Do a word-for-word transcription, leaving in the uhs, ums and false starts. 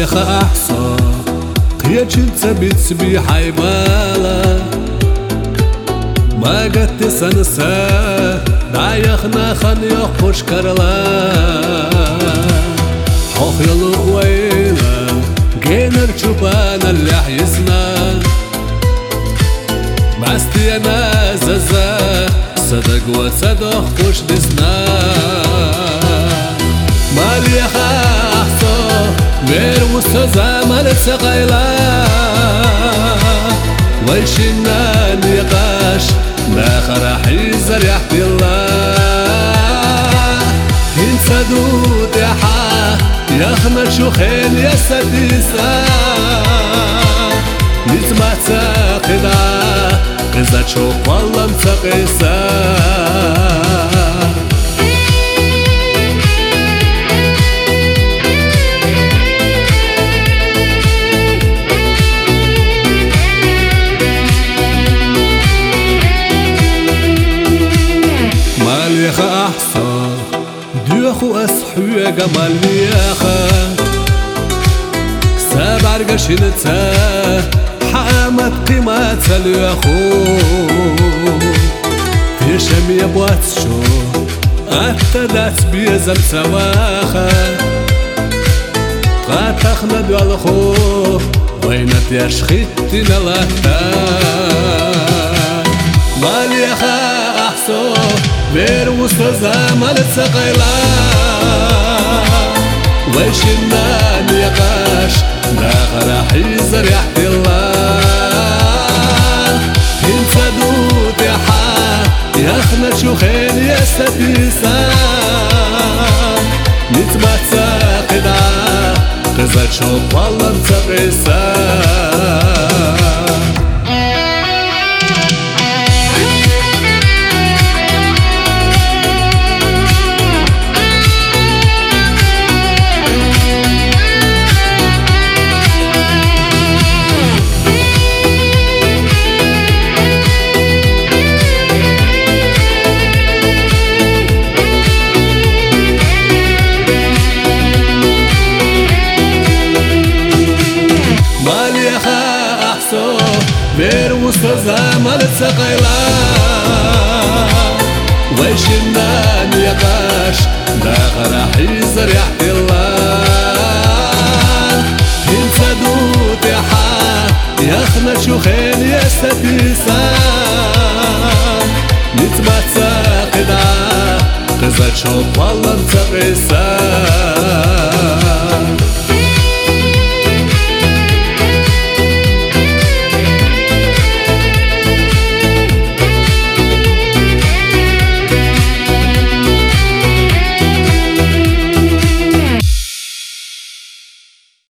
ماليخ أحصى قيتشن تبيت بي حيبالا ما قد سنسا دايخنا خن يخوش كرلا حوخ يلو ويلا جينر شوبانا اللي حيسنا باستيانا زازا صدق وصدق خوش دسنا ماليخ أحصى غير مستزا مالت قيلا ويشنا نقاش لاخر حيزر يحكي الله انسى دود يا حا يخنا شوخين يا سديسا نسمع ساقدا قزا تشوف والله مسقيسا ماليخ أحصى دوخو أسحوية ماليخا سبع رقشنتا حامت قيمة اليخو في شمية بواتشو أتدات بيزم سواخا قاتخنا دوالخو وينت يشخيتنا لتا ماليخ أحصى غير مستزا مالت سقيلا ويشنا نقاش لاخر حيزر يحكي الله انسى دود يا حا يخنا شوخين يا سديسا نتمات ساقدا قزا تشوف والله مسقيسا غير مستزا مالت سقيلا ويشنا نقاش لاخر حيزر يحكي الله انسى دود يا حا يخنا شوخين يا سديسا نتمات ساقدا قزا تشوف والله مسقيسا